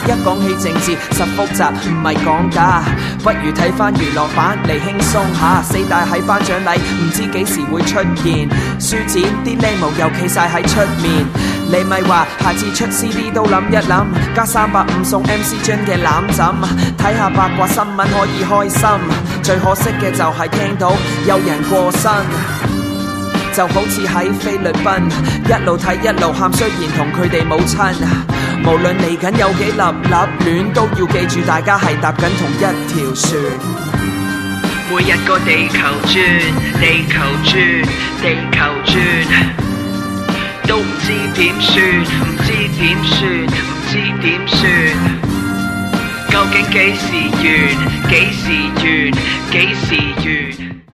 一講起政治實複雜，唔係講假，不如睇翻娛樂版嚟輕鬆下。四大喺頒獎禮唔知幾時會出現，書展啲靚模又企晒喺出面。你咪話下次出 CD 都諗一諗，加350送 MC 樽嘅攬枕，睇下八卦新聞可以開心。最可惜嘅就係聽到有人過身，就好似喺菲律賓一路睇一路喊，雖然同佢哋冇親。無論嚟緊有幾立立亂，都要記住大家係搭緊同一條船。 每日個地球轉，地球轉，地球轉，都唔知點算，唔知點算，唔知點算。究竟幾時完？幾時完？幾時完？